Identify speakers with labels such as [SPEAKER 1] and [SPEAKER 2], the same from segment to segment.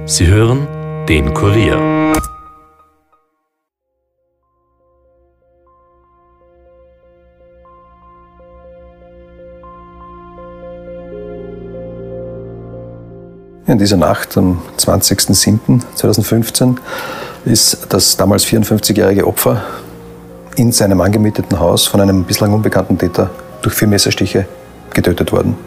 [SPEAKER 1] Sie hören den Kurier.
[SPEAKER 2] In dieser Nacht am 20.07.2015 ist das damals 54-jährige Opfer in seinem angemieteten Haus von einem bislang unbekannten Täter durch 4 Messerstiche getötet worden.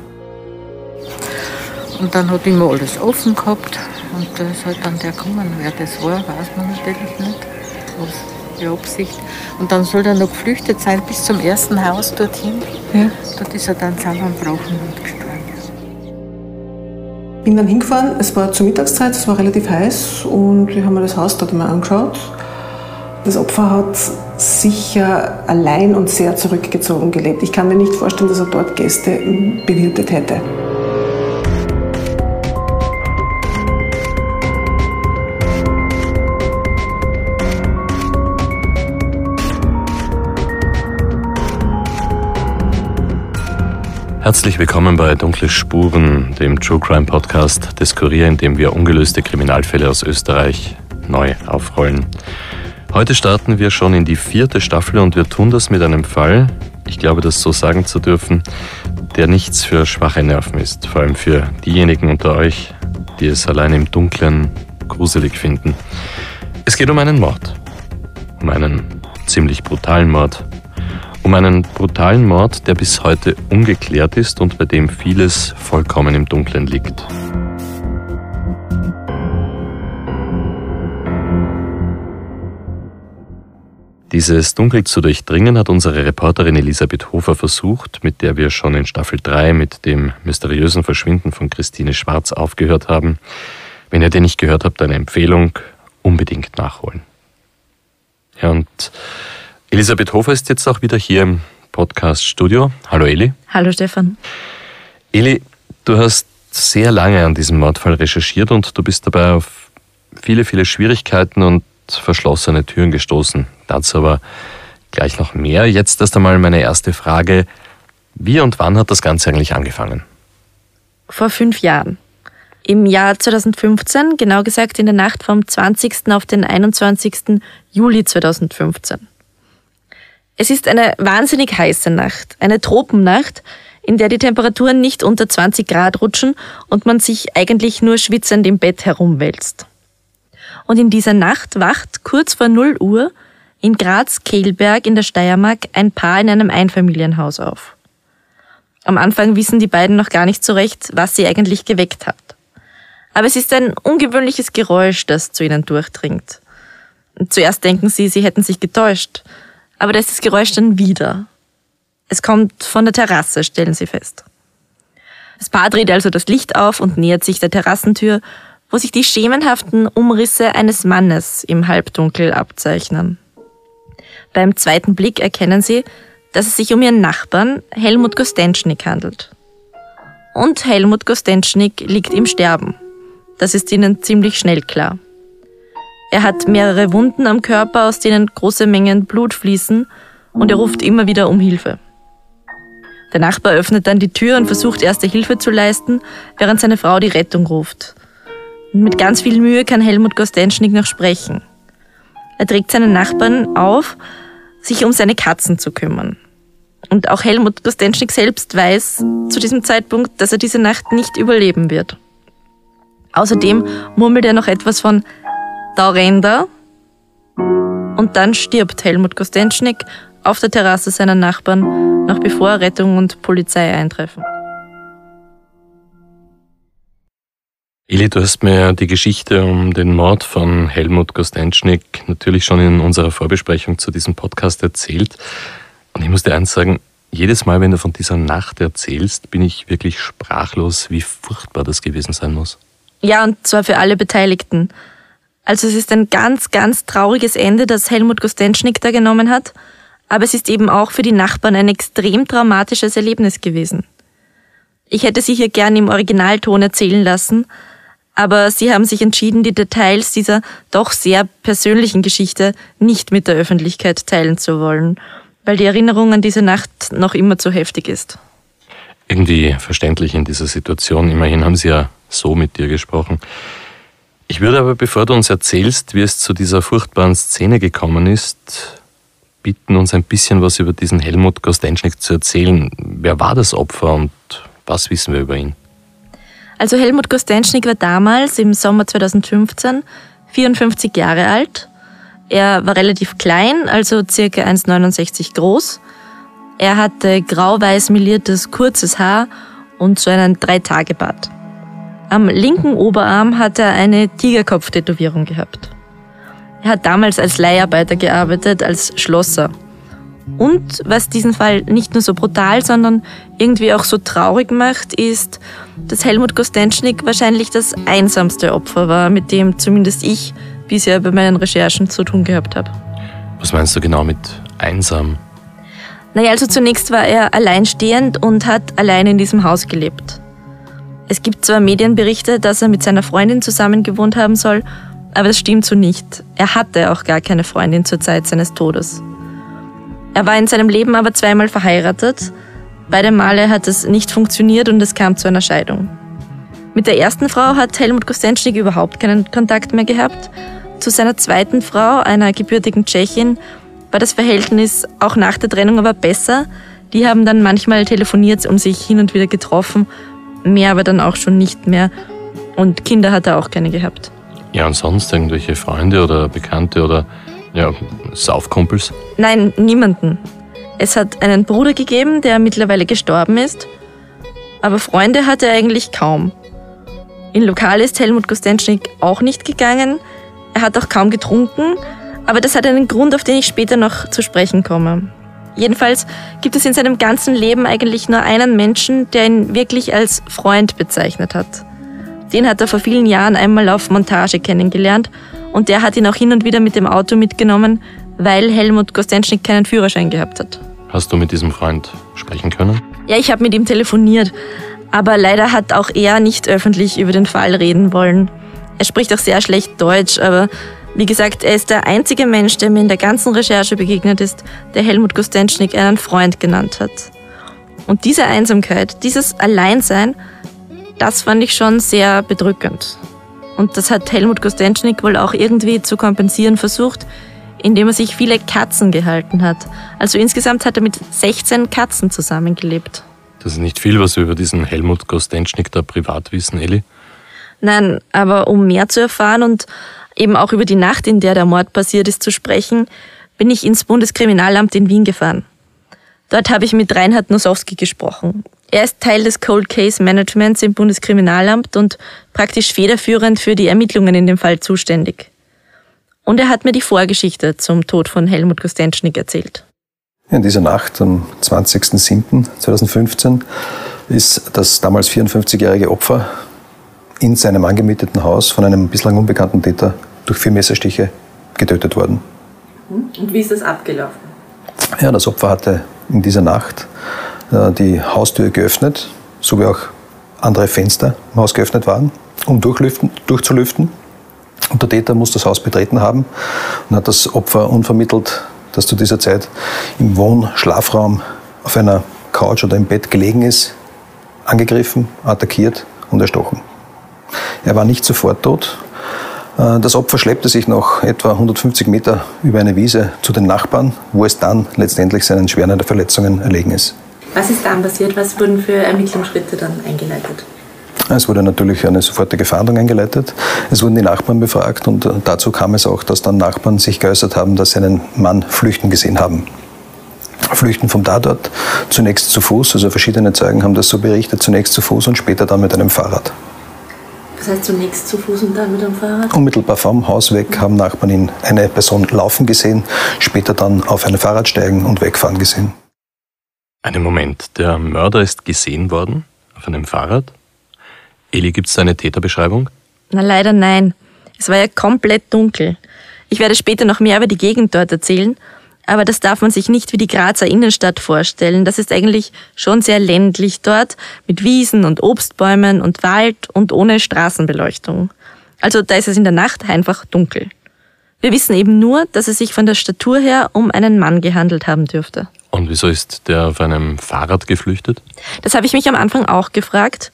[SPEAKER 3] Und dann hat immer alles offen gehabt und da ist halt dann der gekommen. Wer das war, weiß man natürlich nicht. Was die Absicht. Und dann soll er noch geflüchtet sein bis zum ersten Haus dorthin. Ja. Dort ist er dann zusammengebrochen und gestorben.
[SPEAKER 4] Bin dann hingefahren, es war zur Mittagszeit, es war relativ heiß und ich habe mir das Haus dort mal angeschaut. Das Opfer hat sicher allein und sehr zurückgezogen gelebt. Ich kann mir nicht vorstellen, dass er dort Gäste bewirtet hätte.
[SPEAKER 1] Herzlich willkommen bei Dunkle Spuren, dem True Crime Podcast des Kurier, in dem wir ungelöste Kriminalfälle aus Österreich neu aufrollen. Heute starten wir schon in die 4. Staffel und wir tun das mit einem Fall, ich glaube, das so sagen zu dürfen, der nichts für schwache Nerven ist. Vor allem für diejenigen unter euch, die es allein im Dunkeln gruselig finden. Es geht um einen Mord. Um einen ziemlich brutalen Mord. Um einen brutalen Mord, der bis heute ungeklärt ist und bei dem vieles vollkommen im Dunkeln liegt. Dieses Dunkel zu durchdringen hat unsere Reporterin Elisabeth Hofer versucht, mit der wir schon in Staffel 3 mit dem mysteriösen Verschwinden von Christine Schwarz aufgehört haben. Wenn ihr den nicht gehört habt, eine Empfehlung, unbedingt nachholen. Ja, und Elisabeth Hofer ist jetzt auch wieder hier im Podcast-Studio. Hallo Eli.
[SPEAKER 5] Hallo Stefan.
[SPEAKER 1] Eli, du hast sehr lange an diesem Mordfall recherchiert und du bist dabei auf viele, viele Schwierigkeiten und verschlossene Türen gestoßen. Dazu aber gleich noch mehr. Jetzt erst einmal meine erste Frage. Wie und wann hat das Ganze eigentlich angefangen?
[SPEAKER 5] Vor 5 Jahren. Im Jahr 2015, genau gesagt in der Nacht vom 20. auf den 21. Juli 2015. Es ist eine wahnsinnig heiße Nacht, eine Tropennacht, in der die Temperaturen nicht unter 20 Grad rutschen und man sich eigentlich nur schwitzend im Bett herumwälzt. Und in dieser Nacht wacht kurz vor 0 Uhr in Graz-Kehlberg in der Steiermark ein Paar in einem Einfamilienhaus auf. Am Anfang wissen die beiden noch gar nicht so recht, was sie eigentlich geweckt hat. Aber es ist ein ungewöhnliches Geräusch, das zu ihnen durchdringt. Und zuerst denken sie hätten sich getäuscht. Aber da ist das Geräusch dann wieder. Es kommt von der Terrasse, stellen sie fest. Das Paar dreht also das Licht auf und nähert sich der Terrassentür, wo sich die schemenhaften Umrisse eines Mannes im Halbdunkel abzeichnen. Beim zweiten Blick erkennen sie, dass es sich um ihren Nachbarn Helmut Gostenschnig handelt. Und Helmut Gostenschnig liegt im Sterben. Das ist ihnen ziemlich schnell klar. Er hat mehrere Wunden am Körper, aus denen große Mengen Blut fließen, und er ruft immer wieder um Hilfe. Der Nachbar öffnet dann die Tür und versucht erste Hilfe zu leisten, während seine Frau die Rettung ruft. Und mit ganz viel Mühe kann Helmut Gostenschnig noch sprechen. Er trägt seinen Nachbarn auf, sich um seine Katzen zu kümmern. Und auch Helmut Gostenschnig selbst weiß zu diesem Zeitpunkt, dass er diese Nacht nicht überleben wird. Außerdem murmelt er noch etwas von "Da rennt er", und dann stirbt Helmut Gostenschnig auf der Terrasse seiner Nachbarn, noch bevor Rettung und Polizei eintreffen.
[SPEAKER 1] Eli, du hast mir die Geschichte um den Mord von Helmut Gostenschnig natürlich schon in unserer Vorbesprechung zu diesem Podcast erzählt. Und ich muss dir eins sagen, jedes Mal, wenn du von dieser Nacht erzählst, bin ich wirklich sprachlos, wie furchtbar das gewesen sein muss.
[SPEAKER 5] Ja, und zwar für alle Beteiligten. Also es ist ein ganz, ganz trauriges Ende, das Helmut Gostenschnig da genommen hat, aber es ist eben auch für die Nachbarn ein extrem dramatisches Erlebnis gewesen. Ich hätte sie hier gern im Originalton erzählen lassen, aber sie haben sich entschieden, die Details dieser doch sehr persönlichen Geschichte nicht mit der Öffentlichkeit teilen zu wollen, weil die Erinnerung an diese Nacht noch immer zu heftig ist.
[SPEAKER 1] Irgendwie verständlich in dieser Situation. Immerhin haben sie ja so mit dir gesprochen. Ich würde aber, bevor du uns erzählst, wie es zu dieser furchtbaren Szene gekommen ist, bitten, uns ein bisschen was über diesen Helmut Kostenschnig zu erzählen. Wer war das Opfer und was wissen wir über ihn?
[SPEAKER 5] Also Helmut Kostenschnig war damals im Sommer 2015 54 Jahre alt. Er war relativ klein, also ca. 1,69 groß. Er hatte grau-weiß meliertes, kurzes Haar und so einen 3-Tage-Bart. Am linken Oberarm hat er eine Tigerkopf-Tätowierung gehabt. Er hat damals als Leiharbeiter gearbeitet, als Schlosser. Und was diesen Fall nicht nur so brutal, sondern irgendwie auch so traurig macht, ist, dass Helmut Kostenschnig wahrscheinlich das einsamste Opfer war, mit dem zumindest ich bisher bei meinen Recherchen zu tun gehabt habe.
[SPEAKER 1] Was meinst du genau mit einsam?
[SPEAKER 5] Naja, also zunächst war er alleinstehend und hat allein in diesem Haus gelebt. Es gibt zwar Medienberichte, dass er mit seiner Freundin zusammen gewohnt haben soll, aber das stimmt so nicht. Er hatte auch gar keine Freundin zur Zeit seines Todes. Er war in seinem Leben aber 2-mal verheiratet. Beide Male hat es nicht funktioniert und es kam zu einer Scheidung. Mit der ersten Frau hat Helmut Kostenschnig überhaupt keinen Kontakt mehr gehabt. Zu seiner zweiten Frau, einer gebürtigen Tschechin, war das Verhältnis auch nach der Trennung aber besser. Die haben dann manchmal telefoniert und sich hin und wieder getroffen, mehr aber dann auch schon nicht mehr. Und Kinder hat er auch keine gehabt.
[SPEAKER 1] Ja, und sonst irgendwelche Freunde oder Bekannte oder Saufkumpels?
[SPEAKER 5] Nein, niemanden. Es hat einen Bruder gegeben, der mittlerweile gestorben ist, aber Freunde hatte er eigentlich kaum. In Lokale ist Helmut Kostenschnig auch nicht gegangen. Er hat auch kaum getrunken, aber das hat einen Grund, auf den ich später noch zu sprechen komme. Jedenfalls gibt es in seinem ganzen Leben eigentlich nur einen Menschen, der ihn wirklich als Freund bezeichnet hat. Den hat er vor vielen Jahren einmal auf Montage kennengelernt und der hat ihn auch hin und wieder mit dem Auto mitgenommen, weil Helmut Kostenschnig keinen Führerschein gehabt hat.
[SPEAKER 1] Hast du mit diesem Freund sprechen können?
[SPEAKER 5] Ja, ich habe mit ihm telefoniert, aber leider hat auch er nicht öffentlich über den Fall reden wollen. Er spricht auch sehr schlecht Deutsch, aber wie gesagt, er ist der einzige Mensch, der mir in der ganzen Recherche begegnet ist, der Helmut Kostenschnig einen Freund genannt hat. Und diese Einsamkeit, dieses Alleinsein, das fand ich schon sehr bedrückend. Und das hat Helmut Kostenschnig wohl auch irgendwie zu kompensieren versucht, indem er sich viele Katzen gehalten hat. Also insgesamt hat er mit 16 Katzen zusammengelebt.
[SPEAKER 1] Das ist nicht viel, was wir über diesen Helmut Kostenschnig da privat wissen, Elli.
[SPEAKER 5] Nein, aber um mehr zu erfahren und eben auch über die Nacht, in der der Mord passiert ist, zu sprechen, bin ich ins Bundeskriminalamt in Wien gefahren. Dort habe ich mit Reinhard Nosowski gesprochen. Er ist Teil des Cold Case Managements im Bundeskriminalamt und praktisch federführend für die Ermittlungen in dem Fall zuständig. Und er hat mir die Vorgeschichte zum Tod von Helmut Kostenschnig erzählt.
[SPEAKER 2] In dieser Nacht, am 20.07.2015, ist das damals 54-jährige Opfer in seinem angemieteten Haus von einem bislang unbekannten Täter durch 4 Messerstiche getötet worden.
[SPEAKER 5] Und wie ist das abgelaufen?
[SPEAKER 2] Ja, das Opfer hatte in dieser Nacht die Haustür geöffnet, so wie auch andere Fenster im Haus geöffnet waren, um durchzulüften. Und der Täter muss das Haus betreten haben und hat das Opfer unvermittelt, das zu dieser Zeit im Wohn-Schlafraum auf einer Couch oder im Bett gelegen ist, angegriffen, attackiert und erstochen. Er war nicht sofort tot. Das Opfer schleppte sich noch etwa 150 Meter über eine Wiese zu den Nachbarn, wo es dann letztendlich seinen schweren Verletzungen erlegen ist.
[SPEAKER 5] Was ist dann passiert? Was wurden für Ermittlungsschritte dann eingeleitet?
[SPEAKER 2] Es wurde natürlich eine sofortige Fahndung eingeleitet. Es wurden die Nachbarn befragt und dazu kam es auch, dass dann Nachbarn sich geäußert haben, dass sie einen Mann flüchten gesehen haben. Flüchten vom Tatort, zunächst zu Fuß, also verschiedene Zeugen haben das so berichtet, zunächst zu Fuß und später dann mit einem Fahrrad.
[SPEAKER 5] Das heißt zunächst zu Fuß und dann mit dem Fahrrad?
[SPEAKER 2] Unmittelbar vom Haus weg haben Nachbarn eine Person laufen gesehen, später dann auf ein Fahrrad steigen und wegfahren gesehen.
[SPEAKER 1] Einen Moment, der Mörder ist gesehen worden auf einem Fahrrad? Eli, gibt es eine Täterbeschreibung?
[SPEAKER 5] Na leider nein. Es war ja komplett dunkel. Ich werde später noch mehr über die Gegend dort erzählen, aber das darf man sich nicht wie die Grazer Innenstadt vorstellen. Das ist eigentlich schon sehr ländlich dort, mit Wiesen und Obstbäumen und Wald und ohne Straßenbeleuchtung. Also da ist es in der Nacht einfach dunkel. Wir wissen eben nur, dass es sich von der Statur her um einen Mann gehandelt haben dürfte.
[SPEAKER 1] Und wieso ist der auf einem Fahrrad geflüchtet?
[SPEAKER 5] Das habe ich mich am Anfang auch gefragt.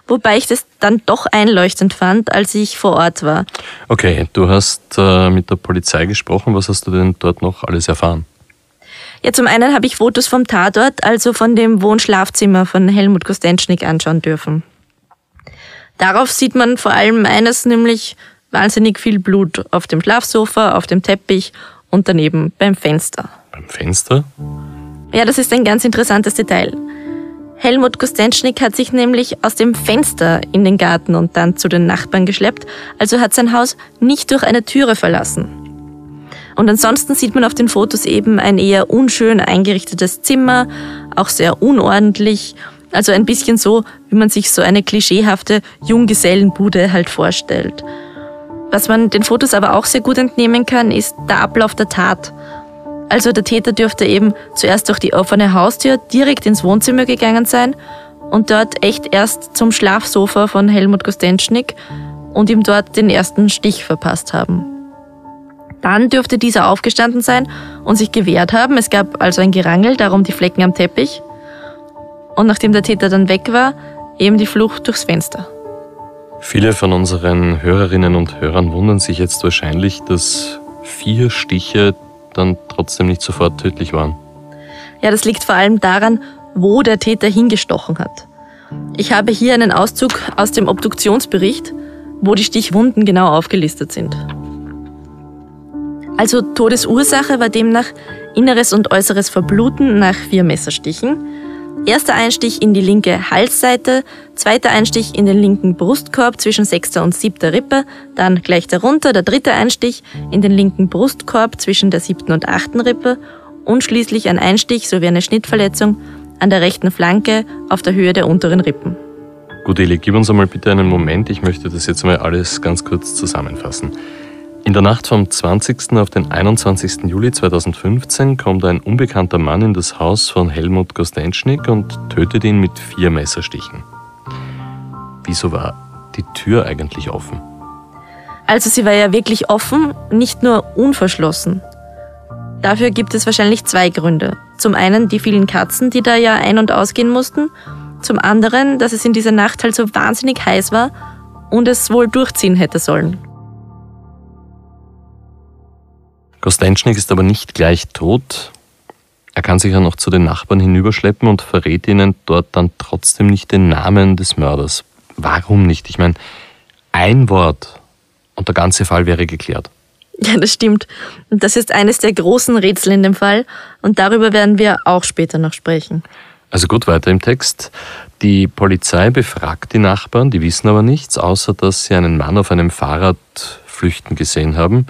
[SPEAKER 5] wobei ich das dann doch einleuchtend fand, als ich vor Ort war.
[SPEAKER 1] Okay, du hast mit der Polizei gesprochen. Was hast du denn dort noch alles erfahren?
[SPEAKER 5] Ja, zum einen habe ich Fotos vom Tatort, also von dem Wohnschlafzimmer von Helmut Kostenschnig, anschauen dürfen. Darauf sieht man vor allem eines, nämlich wahnsinnig viel Blut auf dem Schlafsofa, auf dem Teppich und daneben beim Fenster.
[SPEAKER 1] Beim Fenster?
[SPEAKER 5] Ja, das ist ein ganz interessantes Detail. Helmut Kostenschnig hat sich nämlich aus dem Fenster in den Garten und dann zu den Nachbarn geschleppt, also hat sein Haus nicht durch eine Türe verlassen. Und ansonsten sieht man auf den Fotos eben ein eher unschön eingerichtetes Zimmer, auch sehr unordentlich, also ein bisschen so, wie man sich so eine klischeehafte Junggesellenbude halt vorstellt. Was man den Fotos aber auch sehr gut entnehmen kann, ist der Ablauf der Tat. Also der Täter dürfte eben zuerst durch die offene Haustür direkt ins Wohnzimmer gegangen sein und dort echt erst zum Schlafsofa von Helmut Kostenschnig und ihm dort den ersten Stich verpasst haben. Dann dürfte dieser aufgestanden sein und sich gewehrt haben. Es gab also ein Gerangel, darum die Flecken am Teppich. Und nachdem der Täter dann weg war, eben die Flucht durchs Fenster.
[SPEAKER 1] Viele von unseren Hörerinnen und Hörern wundern sich jetzt wahrscheinlich, dass 4 Stiche dann trotzdem nicht sofort tödlich waren.
[SPEAKER 5] Ja, das liegt vor allem daran, wo der Täter hingestochen hat. Ich habe hier einen Auszug aus dem Obduktionsbericht, wo die Stichwunden genau aufgelistet sind. Also Todesursache war demnach inneres und äußeres Verbluten nach 4 Messerstichen. Erster Einstich in die linke Halsseite, zweiter Einstich in den linken Brustkorb zwischen 6. und 7. Rippe, dann gleich darunter der dritte Einstich in den linken Brustkorb zwischen der 7. und 8. Rippe und schließlich ein Einstich sowie eine Schnittverletzung an der rechten Flanke auf der Höhe der unteren Rippen.
[SPEAKER 1] Gut, Eli, gib uns einmal bitte einen Moment. Ich möchte das jetzt mal alles ganz kurz zusammenfassen. In der Nacht vom 20. auf den 21. Juli 2015 kommt ein unbekannter Mann in das Haus von Helmut Kostenschnig und tötet ihn mit 4 Messerstichen. Wieso war die Tür eigentlich offen?
[SPEAKER 5] Also sie war ja wirklich offen, nicht nur unverschlossen. Dafür gibt es wahrscheinlich 2 Gründe. Zum einen die vielen Katzen, die da ja ein- und ausgehen mussten. Zum anderen, dass es in dieser Nacht halt so wahnsinnig heiß war und es wohl durchziehen hätte sollen.
[SPEAKER 1] Kostenschnig ist aber nicht gleich tot. Er kann sich ja noch zu den Nachbarn hinüberschleppen und verrät ihnen dort dann trotzdem nicht den Namen des Mörders. Warum nicht? Ich meine, ein Wort und der ganze Fall wäre geklärt.
[SPEAKER 5] Ja, das stimmt. Und das ist eines der großen Rätsel in dem Fall. Und darüber werden wir auch später noch sprechen.
[SPEAKER 1] Also gut, weiter im Text. Die Polizei befragt die Nachbarn, die wissen aber nichts, außer dass sie einen Mann auf einem Fahrrad flüchten gesehen haben.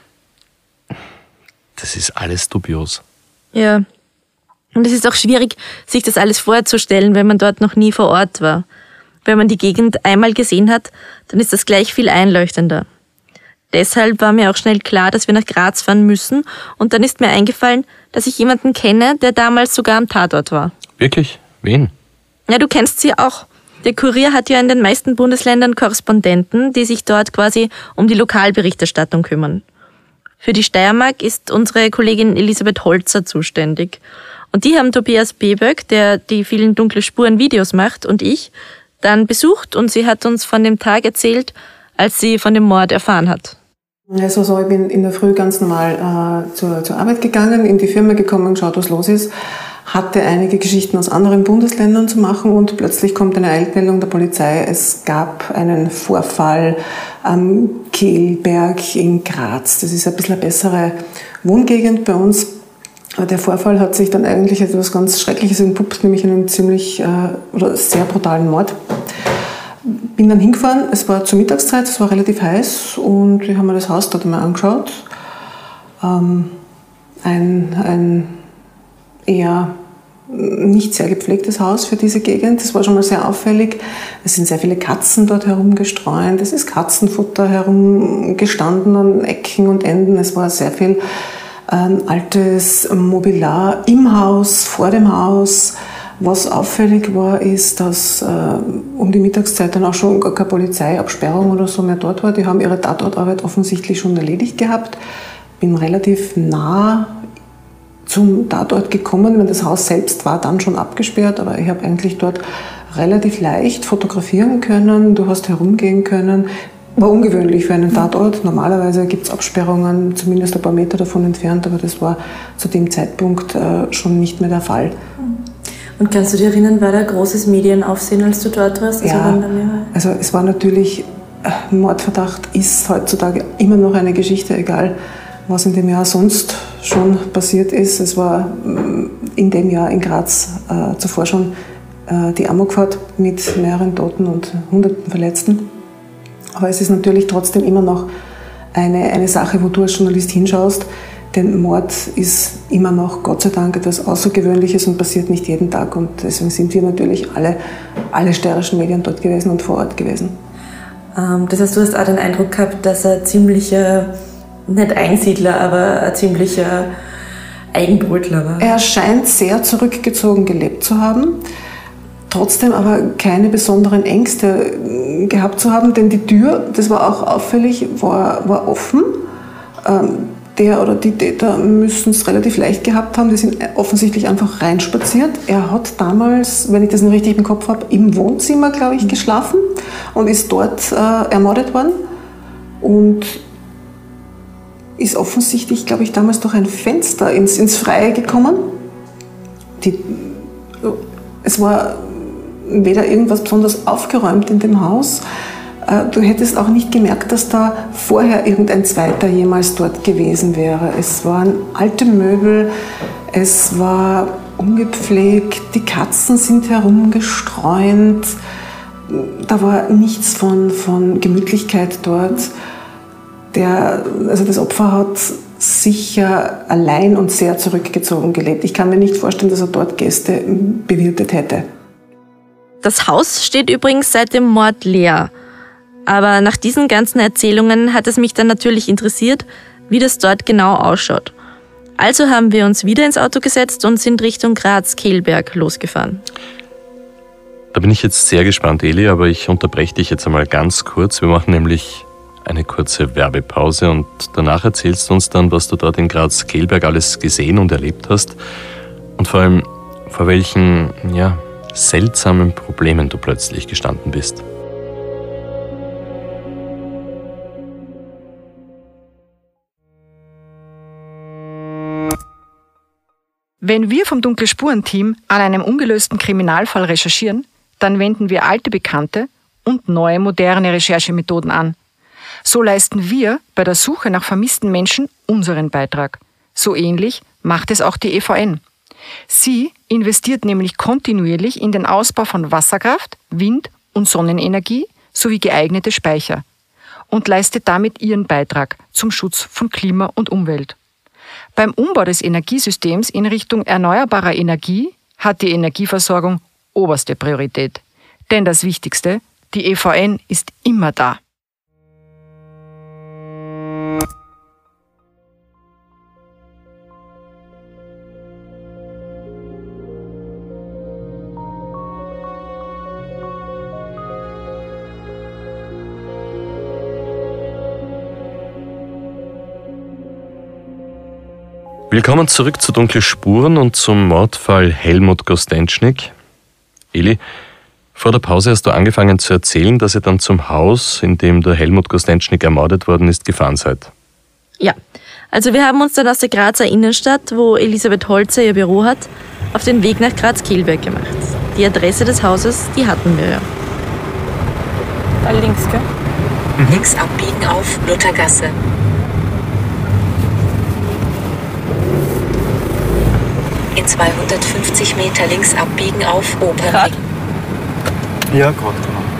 [SPEAKER 1] Das ist alles dubios.
[SPEAKER 5] Ja. Und es ist auch schwierig, sich das alles vorzustellen, wenn man dort noch nie vor Ort war. Wenn man die Gegend einmal gesehen hat, dann ist das gleich viel einleuchtender. Deshalb war mir auch schnell klar, dass wir nach Graz fahren müssen. Und dann ist mir eingefallen, dass ich jemanden kenne, der damals sogar am Tatort war.
[SPEAKER 1] Wirklich? Wen?
[SPEAKER 5] Ja, du kennst sie auch. Der Kurier hat ja in den meisten Bundesländern Korrespondenten, die sich dort quasi um die Lokalberichterstattung kümmern. Für die Steiermark ist unsere Kollegin Elisabeth Holzer zuständig. Und die haben Tobias Beböck, der die vielen dunkle Spuren Videos macht, und ich dann besucht und sie hat uns von dem Tag erzählt, als sie von dem Mord erfahren hat.
[SPEAKER 4] Also so, ich bin in der Früh ganz normal zur Arbeit gegangen, in die Firma gekommen, geschaut, was los ist, hatte einige Geschichten aus anderen Bundesländern zu machen und plötzlich kommt eine Eilmeldung der Polizei, es gab einen Vorfall am Kehlberg in Graz. Das ist ein bisschen eine bessere Wohngegend bei uns. Der Vorfall hat sich dann eigentlich etwas ganz Schreckliches entpuppt, nämlich einen ziemlich oder sehr brutalen Mord. Bin dann hingefahren, es war zur Mittagszeit, es war relativ heiß und ich habe mir das Haus dort mal angeschaut. Ein eher nicht sehr gepflegtes Haus für diese Gegend. Das war schon mal sehr auffällig. Es sind sehr viele Katzen dort herumgestreunt. Es ist Katzenfutter herumgestanden an Ecken und Enden. Es war sehr viel altes Mobiliar im Haus, vor dem Haus. Was auffällig war, ist, dass um die Mittagszeit dann auch schon gar keine Polizeiabsperrung oder so mehr dort war. Die haben ihre Tatortarbeit offensichtlich schon erledigt gehabt. Bin relativ nah zum Tatort gekommen, weil das Haus selbst war dann schon abgesperrt, aber ich habe eigentlich dort relativ leicht fotografieren können, du hast herumgehen können. War ungewöhnlich für einen Tatort. Normalerweise gibt es Absperrungen, zumindest ein paar Meter davon entfernt, aber das war zu dem Zeitpunkt schon nicht mehr der Fall.
[SPEAKER 5] Und kannst du dich erinnern, war da großes Medienaufsehen, als du dort warst?
[SPEAKER 4] Also es war natürlich, Mordverdacht ist heutzutage immer noch eine Geschichte, egal was in dem Jahr sonst schon passiert ist. Es war in dem Jahr in Graz zuvor schon die Amokfahrt mit mehreren Toten und hunderten Verletzten. Aber es ist natürlich trotzdem immer noch eine Sache, wo du als Journalist hinschaust, denn Mord ist immer noch, Gott sei Dank, etwas Außergewöhnliches und passiert nicht jeden Tag. Und deswegen sind wir natürlich alle steirischen Medien dort gewesen und vor Ort gewesen.
[SPEAKER 5] Das heißt, du hast auch den Eindruck gehabt, dass er ziemlicher, nicht Einsiedler, aber ein ziemlicher Eigenbrötler war.
[SPEAKER 4] Er scheint sehr zurückgezogen gelebt zu haben. Trotzdem aber keine besonderen Ängste gehabt zu haben, denn die Tür, das war auch auffällig, war offen. Der oder die Täter müssen es relativ leicht gehabt haben, die sind offensichtlich einfach reinspaziert. Er hat damals, wenn ich das noch richtig im Kopf habe, im Wohnzimmer, glaube ich, geschlafen und ist dort ermordet worden und ist offensichtlich, glaube ich, damals durch ein Fenster ins Freie gekommen. Es war weder irgendwas besonders aufgeräumt in dem Haus. Du hättest auch nicht gemerkt, dass da vorher irgendein Zweiter jemals dort gewesen wäre. Es waren alte Möbel, es war ungepflegt, die Katzen sind herumgestreunt. Da war nichts von Gemütlichkeit dort. Das Opfer hat sicher allein und sehr zurückgezogen gelebt. Ich kann mir nicht vorstellen, dass er dort Gäste bewirtet hätte.
[SPEAKER 5] Das Haus steht übrigens seit dem Mord leer. Aber nach diesen ganzen Erzählungen hat es mich dann natürlich interessiert, wie das dort genau ausschaut. Also haben wir uns wieder ins Auto gesetzt und sind Richtung Graz-Kehlberg losgefahren.
[SPEAKER 1] Da bin ich jetzt sehr gespannt, Eli, aber ich unterbreche dich jetzt einmal ganz kurz. Wir machen nämlich eine kurze Werbepause und danach erzählst du uns dann, was du dort in Graz-Kehlberg alles gesehen und erlebt hast und vor allem, vor welchen, seltsamen Problemen du plötzlich gestanden bist.
[SPEAKER 6] Wenn wir vom Dunkle Spuren-Team an einem ungelösten Kriminalfall recherchieren, dann wenden wir alte Bekannte und neue moderne Recherchemethoden an. So leisten wir bei der Suche nach vermissten Menschen unseren Beitrag. So ähnlich macht es auch die EVN. Sie investiert nämlich kontinuierlich in den Ausbau von Wasserkraft, Wind- und Sonnenenergie sowie geeignete Speicher und leistet damit ihren Beitrag zum Schutz von Klima und Umwelt. Beim Umbau des Energiesystems in Richtung erneuerbarer Energie hat die Energieversorgung oberste Priorität. Denn das Wichtigste, die EVN ist immer da.
[SPEAKER 1] Willkommen zurück zu Dunkle Spuren und zum Mordfall Helmut Gostenschnig. Eli, vor der Pause hast du angefangen zu erzählen, dass ihr dann zum Haus, in dem der Helmut Gostenschnig ermordet worden ist, gefahren seid.
[SPEAKER 5] Ja, also wir haben uns dann aus der Grazer Innenstadt, wo Elisabeth Holzer ihr Büro hat, auf den Weg nach Graz-Kehlberg gemacht. Die Adresse des Hauses, die hatten wir ja.
[SPEAKER 3] Da links, gell?
[SPEAKER 7] Links abbiegen auf Luthergasse. In 250 Meter links abbiegen auf Opernring.
[SPEAKER 2] Ja, gerade,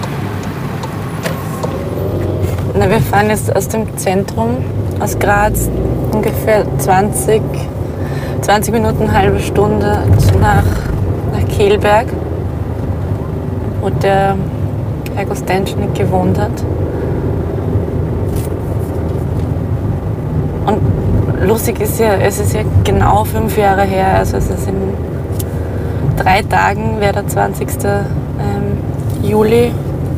[SPEAKER 2] genau.
[SPEAKER 3] Na, wir fahren jetzt aus dem Zentrum, aus Graz, ungefähr 20 Minuten, eine halbe Stunde nach Kehlberg, wo der Herr Gostenschnig gewohnt hat. Und lustig ist ja, es ist ja genau 5 Jahre her, also es ist in 3 Tagen, wäre der 20. Juli,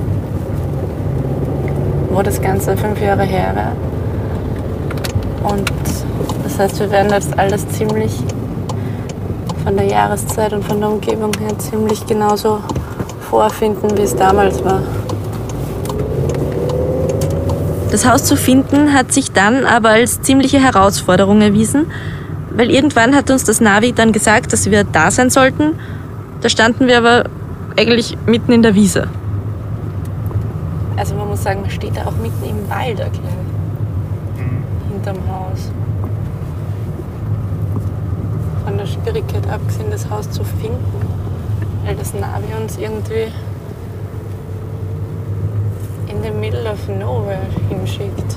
[SPEAKER 3] wo das Ganze 5 Jahre her wäre. Und das heißt, wir werden jetzt alles ziemlich von der Jahreszeit und von der Umgebung her ziemlich genauso
[SPEAKER 5] vorfinden, wie es damals war. Das Haus zu finden hat sich dann aber als ziemliche Herausforderung erwiesen, weil irgendwann hat uns das Navi dann gesagt, dass wir da sein sollten. Da standen wir aber eigentlich mitten in der Wiese. Also man muss sagen, man steht da auch mitten im Wald, hinterm Haus. Von der Schwierigkeit abgesehen, das Haus zu finden, weil das Navi uns irgendwie in the middle of nowhere hinschickt.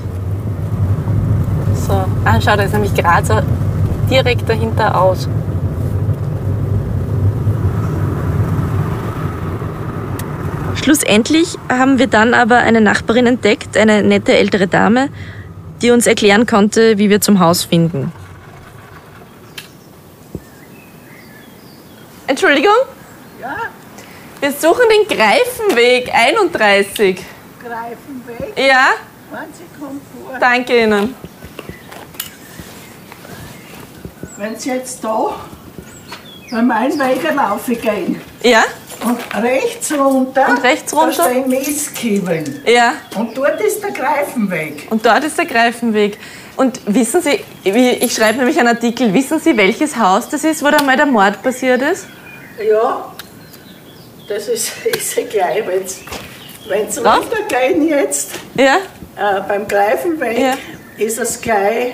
[SPEAKER 5] So, schau, da ist nämlich gerade so direkt dahinter aus. Schlussendlich haben wir dann aber eine Nachbarin entdeckt, eine nette ältere Dame, die uns erklären konnte, wie wir zum Haus finden. Entschuldigung?
[SPEAKER 8] Ja?
[SPEAKER 5] Wir suchen den Greifenweg 31.
[SPEAKER 8] Greifenweg?
[SPEAKER 5] Ja?
[SPEAKER 8] Wann Sie kommt vor?
[SPEAKER 5] Danke Ihnen.
[SPEAKER 8] Wenn Sie jetzt da beim Einweiger laufen gehen
[SPEAKER 5] Ja?
[SPEAKER 8] und rechts runter,
[SPEAKER 5] Und rechts runter?
[SPEAKER 8] da stehen Mistkibeln.
[SPEAKER 5] Ja.
[SPEAKER 8] Und dort ist der Greifenweg.
[SPEAKER 5] Und dort ist der Greifenweg. Und wissen Sie, ich schreibe nämlich einen Artikel, wissen Sie, welches Haus das ist, wo da mal der Mord passiert ist?
[SPEAKER 8] Ja, das ist ja gleich. Wenn Sie
[SPEAKER 5] Drauf?
[SPEAKER 8] runtergehen jetzt,
[SPEAKER 5] Ja?
[SPEAKER 8] beim Greifenweg,
[SPEAKER 5] Ja.
[SPEAKER 8] ist es gleich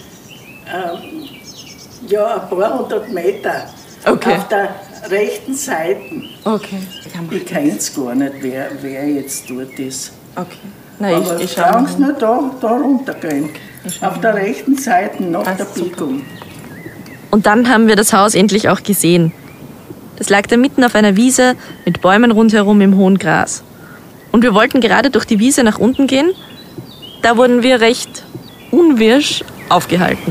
[SPEAKER 8] ein paar hundert Meter
[SPEAKER 5] Okay.
[SPEAKER 8] auf der rechten Seite.
[SPEAKER 5] Okay.
[SPEAKER 8] Ich kenne es gar nicht, wer jetzt dort ist.
[SPEAKER 5] Okay. Na,
[SPEAKER 8] Aber
[SPEAKER 5] ich
[SPEAKER 8] schauen
[SPEAKER 5] schaue
[SPEAKER 8] Sie nur da runtergehen. Auf der rechten Seite nach der Biegung.
[SPEAKER 5] Und dann haben wir das Haus endlich auch gesehen. Das lag da mitten auf einer Wiese mit Bäumen rundherum im hohen Gras. Und wir wollten gerade durch die Wiese nach unten gehen. Da wurden wir recht unwirsch aufgehalten.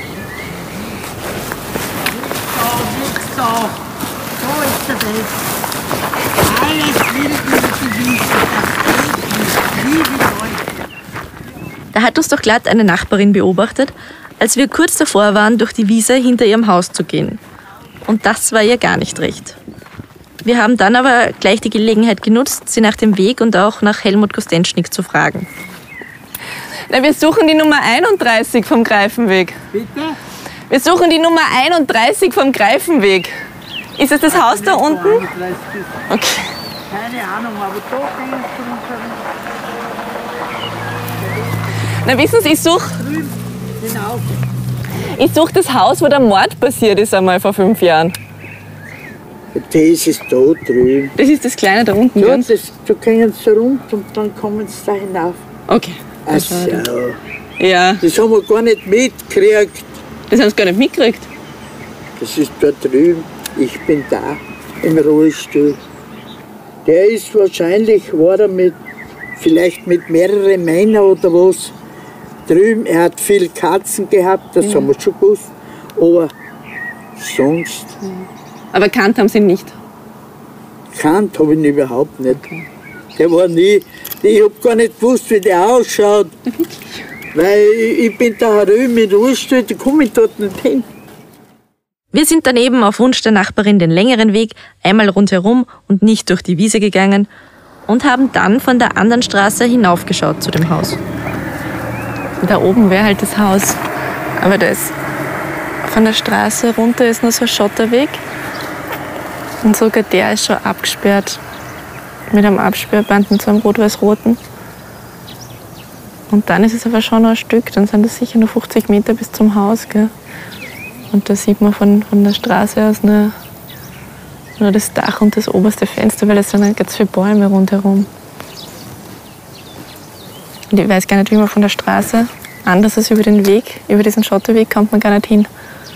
[SPEAKER 8] Da ist der Weg. Alles wild über die Wiese. Das geht nicht. Wie weit.
[SPEAKER 5] Da hat uns doch glatt eine Nachbarin beobachtet, als wir kurz davor waren, durch die Wiese hinter ihrem Haus zu gehen. Und das war ihr gar nicht recht. Wir haben dann aber gleich die Gelegenheit genutzt, sie nach dem Weg und auch nach Helmut Kostenschnick zu fragen. Na, wir suchen die Nummer 31 vom Greifenweg.
[SPEAKER 8] Bitte?
[SPEAKER 5] Wir suchen die Nummer 31 vom Greifenweg. Ist es das Haus da unten? Okay.
[SPEAKER 8] Keine Ahnung, aber da bin ich zu unserem
[SPEAKER 5] Na, wissen Sie, ich suche das Haus, wo der Mord passiert ist, einmal vor 5 Jahren.
[SPEAKER 8] Das ist da drüben.
[SPEAKER 5] Das ist das Kleine da unten,
[SPEAKER 8] Ja,
[SPEAKER 5] ganz?
[SPEAKER 8] da gehen sie runter und dann kommen sie da hinauf.
[SPEAKER 5] Okay.
[SPEAKER 8] Ach so.
[SPEAKER 5] Ja,
[SPEAKER 8] Das haben wir gar nicht mitgekriegt.
[SPEAKER 5] das haben Sie gar nicht mitgekriegt.
[SPEAKER 8] Das ist da drüben. Ich bin da, im Rollstuhl. Der ist wahrscheinlich, war er vielleicht mit mehreren Männern oder was. Drüben, er hat viel Katzen gehabt, das haben wir schon gewusst. Aber sonst,
[SPEAKER 5] Aber kannt haben Sie ihn nicht.
[SPEAKER 8] kannt habe ich ihn überhaupt nicht. Der war nie, ich habe gar nicht gewusst, wie der ausschaut. Weil ich bin da herüben im Rollstuhl, da komme ich dort nicht hin.
[SPEAKER 5] Wir sind dann eben auf Wunsch der Nachbarin den längeren Weg einmal rundherum und nicht durch die Wiese gegangen und haben dann von der anderen Straße hinaufgeschaut zu dem Haus. Da oben wäre halt das Haus, aber da ist von der Straße runter ist nur so ein Schotterweg und sogar der ist schon abgesperrt mit einem Absperrband und so einem rot-weiß-roten. Und dann ist es aber schon noch ein Stück, dann sind das sicher nur 50 Meter bis zum Haus, gell? Und da sieht man von der Straße aus nur das Dach und das oberste Fenster, weil es sind ganz viele Bäume rundherum. Und ich weiß gar nicht, wie man von der Straße, anders als über den Weg, über diesen Schotterweg, kommt man gar nicht hin.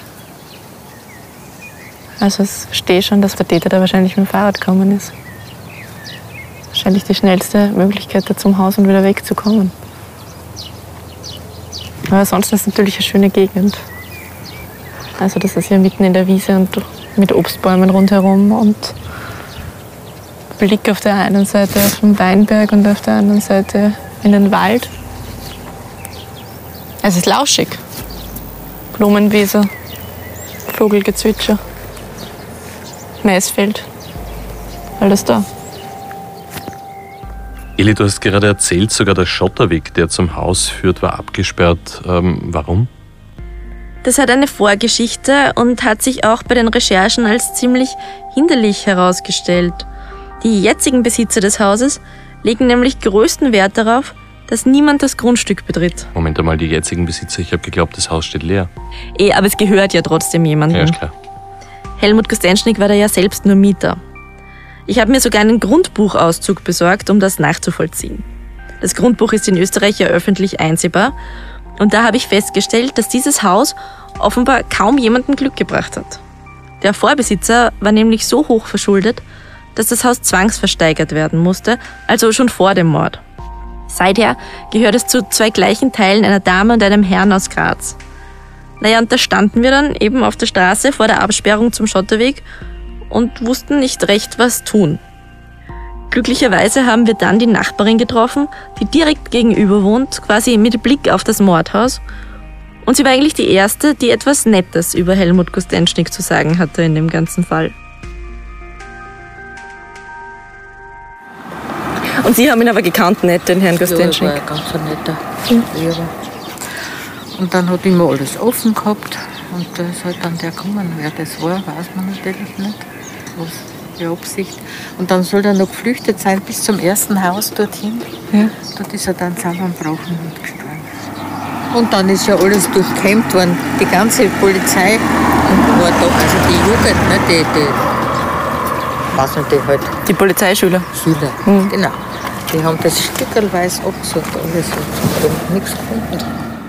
[SPEAKER 5] Also ich verstehe schon, dass der Täter da wahrscheinlich mit dem Fahrrad gekommen ist. Wahrscheinlich die schnellste Möglichkeit, da zum Haus und wieder wegzukommen. Aber sonst ist es natürlich eine schöne Gegend. Also das ist ja mitten in der Wiese und mit Obstbäumen rundherum und Blick auf der einen Seite auf den Weinberg und auf der anderen Seite in den Wald. Es ist lauschig. Blumenwiese, Vogelgezwitscher, Maisfeld, alles da.
[SPEAKER 1] Eli, du hast gerade erzählt, sogar der Schotterweg, der zum Haus führt, war abgesperrt. Warum?
[SPEAKER 5] Das hat eine Vorgeschichte und hat sich auch bei den Recherchen als ziemlich hinderlich herausgestellt. Die jetzigen Besitzer des Hauses legen nämlich größten Wert darauf, dass niemand das Grundstück betritt.
[SPEAKER 1] Moment einmal, die jetzigen Besitzer, ich habe geglaubt, das Haus steht leer.
[SPEAKER 5] Aber es gehört ja trotzdem jemandem.
[SPEAKER 1] Ja, ist klar.
[SPEAKER 5] Helmut Kostenschnig war da ja selbst nur Mieter. Ich habe mir sogar einen Grundbuchauszug besorgt, um das nachzuvollziehen. Das Grundbuch ist in Österreich ja öffentlich einsehbar und da habe ich festgestellt, dass dieses Haus offenbar kaum jemandem Glück gebracht hat. Der Vorbesitzer war nämlich so hoch verschuldet, dass das Haus zwangsversteigert werden musste, also schon vor dem Mord. Seither gehört es zu 2 gleichen Teilen einer Dame und einem Herrn aus Graz. Und da standen wir dann eben auf der Straße vor der Absperrung zum Schotterweg und wussten nicht recht, was tun. Glücklicherweise haben wir dann die Nachbarin getroffen, die direkt gegenüber wohnt, quasi mit Blick auf das Mordhaus. Und sie war eigentlich die Erste, die etwas Nettes über Helmut Kostenschnig zu sagen hatte in dem ganzen Fall. Und Sie haben ihn aber gekannt, nicht, den Herrn Kostenschnig?
[SPEAKER 3] Ja, er war ein ganz netter Lehrer. Und dann hat immer alles offen gehabt. Und da ist halt dann der gekommen. Wer das war, weiß man natürlich nicht. Was die Absicht. Und dann soll er noch geflüchtet sein bis zum ersten Haus dorthin.
[SPEAKER 5] Ja.
[SPEAKER 3] Dort ist er dann zusammengebrochen und gestorben. Und dann ist ja alles durchkämmt worden. Die ganze Polizei war da, also die Jugend, ne, die weiß nicht, die halt.
[SPEAKER 5] Die Polizeischüler?
[SPEAKER 3] Schüler, genau. Die haben das stückelweise abgesucht, alles und nichts gefunden.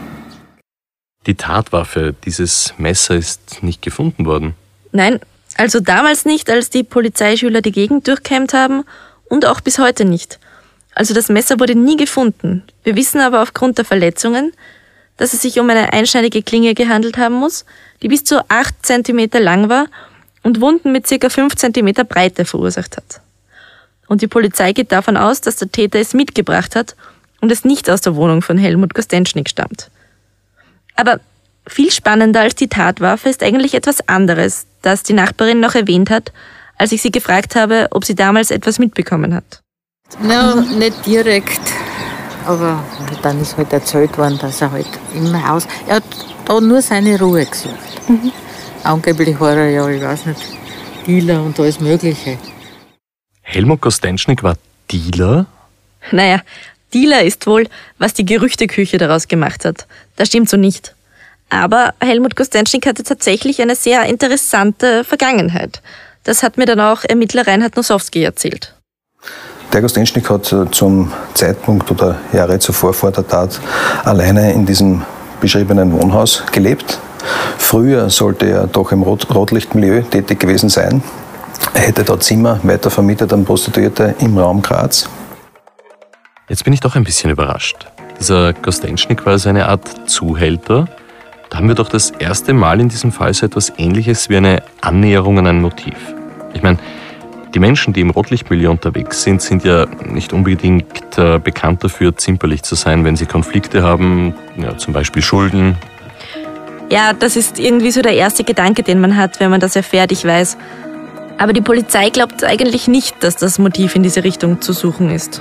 [SPEAKER 1] Die Tatwaffe, dieses Messer, ist nicht gefunden worden.
[SPEAKER 5] Nein, also damals nicht, als die Polizeischüler die Gegend durchkämmt haben und auch bis heute nicht. Also das Messer wurde nie gefunden. Wir wissen aber aufgrund der Verletzungen, dass es sich um eine einschneidige Klinge gehandelt haben muss, die bis zu 8 cm lang war und Wunden mit ca. 5 cm Breite verursacht hat. Und die Polizei geht davon aus, dass der Täter es mitgebracht hat und es nicht aus der Wohnung von Helmut Kostenschnig stammt. Aber viel spannender als die Tatwaffe ist eigentlich etwas anderes, das die Nachbarin noch erwähnt hat, als ich sie gefragt habe, ob sie damals etwas mitbekommen hat.
[SPEAKER 3] Ja, nicht direkt, aber dann ist halt erzählt worden, dass er halt im Haus, er hat da nur seine Ruhe gesucht. Angeblich war er ja, ich weiß nicht, Dealer und alles Mögliche.
[SPEAKER 1] Helmut Kostenschnig war Dealer?
[SPEAKER 5] Naja, Dealer ist wohl, was die Gerüchteküche daraus gemacht hat. Das stimmt so nicht. Aber Helmut Kostenschnig hatte tatsächlich eine sehr interessante Vergangenheit. Das hat mir dann auch Ermittler Reinhard Nosowski erzählt.
[SPEAKER 2] Der Kostenschnig hat zum Zeitpunkt oder Jahre zuvor vor der Tat alleine in diesem beschriebenen Wohnhaus gelebt. Früher sollte er doch im Rotlichtmilieu tätig gewesen sein. Er hätte dort Zimmer weitervermietet an Prostituierte im Raum Graz.
[SPEAKER 1] Jetzt bin ich doch ein bisschen überrascht. Dieser Kostenschnig war also eine Art Zuhälter. Da haben wir doch das erste Mal in diesem Fall so etwas Ähnliches wie eine Annäherung an ein Motiv. Ich meine, die Menschen, die im Rotlichtmilieu unterwegs sind, sind ja nicht unbedingt bekannt dafür, zimperlich zu sein, wenn sie Konflikte haben, ja, zum Beispiel Schulden.
[SPEAKER 5] Ja, das ist irgendwie so der erste Gedanke, den man hat, wenn man das erfährt, ich weiß. Aber die Polizei glaubt eigentlich nicht, dass das Motiv in diese Richtung zu suchen ist.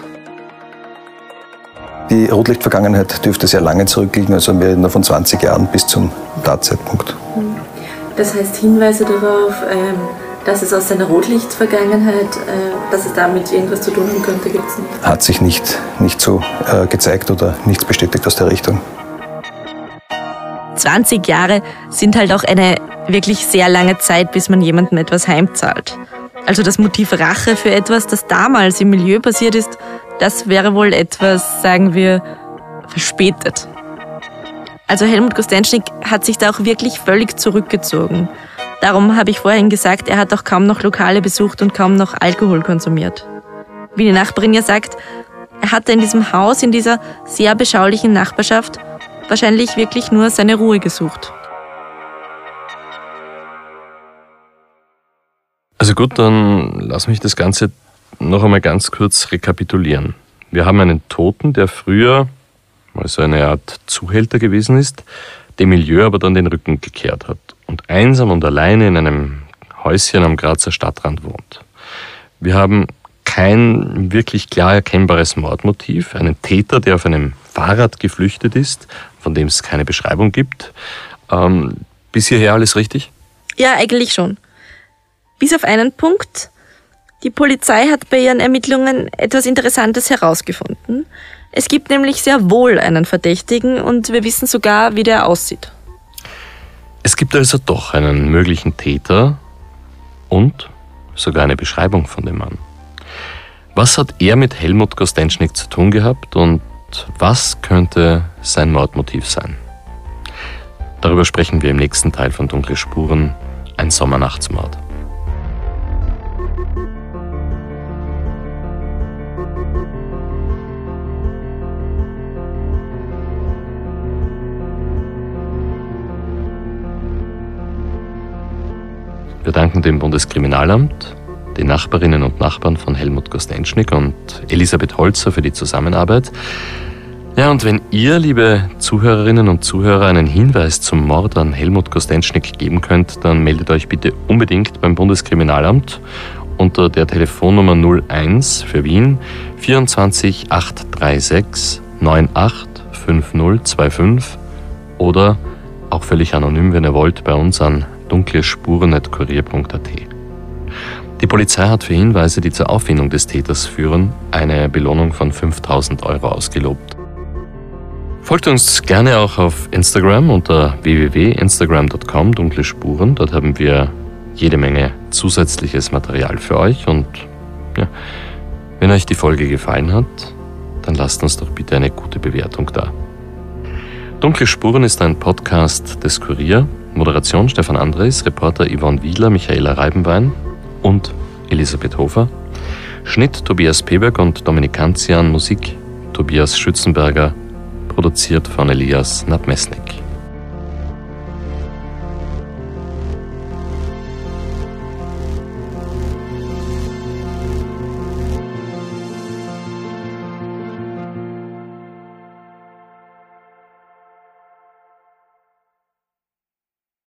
[SPEAKER 2] Die Rotlichtvergangenheit dürfte sehr lange zurückliegen, also wir reden da von 20 Jahren bis zum Tatzeitpunkt.
[SPEAKER 5] Das heißt, Hinweise darauf, dass es aus seiner Rotlichtvergangenheit, dass es damit irgendwas zu tun haben könnte, gibt es nicht?
[SPEAKER 2] Hat sich nicht so gezeigt oder nichts bestätigt aus der Richtung.
[SPEAKER 5] 20 Jahre sind halt auch eine wirklich sehr lange Zeit, bis man jemandem etwas heimzahlt. Also das Motiv Rache für etwas, das damals im Milieu passiert ist, das wäre wohl etwas, sagen wir, verspätet. Also Helmut Kostenschnig hat sich da auch wirklich völlig zurückgezogen. Darum habe ich vorhin gesagt, er hat auch kaum noch Lokale besucht und kaum noch Alkohol konsumiert. Wie die Nachbarin ja sagt, er hatte in diesem Haus, in dieser sehr beschaulichen Nachbarschaft, wahrscheinlich wirklich nur seine Ruhe gesucht.
[SPEAKER 1] Also gut, dann lass mich das Ganze noch einmal ganz kurz rekapitulieren. Wir haben einen Toten, der früher mal so eine Art Zuhälter gewesen ist, dem Milieu aber dann den Rücken gekehrt hat und einsam und alleine in einem Häuschen am Grazer Stadtrand wohnt. Wir haben kein wirklich klar erkennbares Mordmotiv, einen Täter, der auf einem Fahrrad geflüchtet ist, von dem es keine Beschreibung gibt. Bis hierher alles richtig?
[SPEAKER 5] Ja, eigentlich schon. Bis auf einen Punkt. Die Polizei hat bei ihren Ermittlungen etwas Interessantes herausgefunden. Es gibt nämlich sehr wohl einen Verdächtigen und wir wissen sogar, wie der aussieht.
[SPEAKER 1] Es gibt also doch einen möglichen Täter und sogar eine Beschreibung von dem Mann. Was hat er mit Helmut Gostenschnig zu tun gehabt und was könnte sein Mordmotiv sein? Darüber sprechen wir im nächsten Teil von Dunkle Spuren, ein Sommernachtsmord. Wir danken dem Bundeskriminalamt, den Nachbarinnen und Nachbarn von Helmut Gostenschnig und Elisabeth Holzer für die Zusammenarbeit. Ja, und wenn ihr, liebe Zuhörerinnen und Zuhörer, einen Hinweis zum Mord an Helmut Gostenschnig geben könnt, dann meldet euch bitte unbedingt beim Bundeskriminalamt unter der Telefonnummer 01 für Wien 24 836 98 5025 oder auch völlig anonym, wenn ihr wollt, bei uns an dunklespuren@kurier.at. Die Polizei hat für Hinweise, die zur Auffindung des Täters führen, eine Belohnung von 5.000 € ausgelobt. Folgt uns gerne auch auf Instagram unter www.instagram.com Dunkle Spuren. Dort haben wir jede Menge zusätzliches Material für euch und ja, wenn euch die Folge gefallen hat, dann lasst uns doch bitte eine gute Bewertung da. Dunkle Spuren ist ein Podcast des Kurier. Moderation Stefan Andres, Reporter Yvonne Wieler, Michaela Reibenwein und Elisabeth Hofer. Schnitt Tobias Peberg und Dominik Kanzian, Musik Tobias Schützenberger, produziert von Elias Nabmesnik.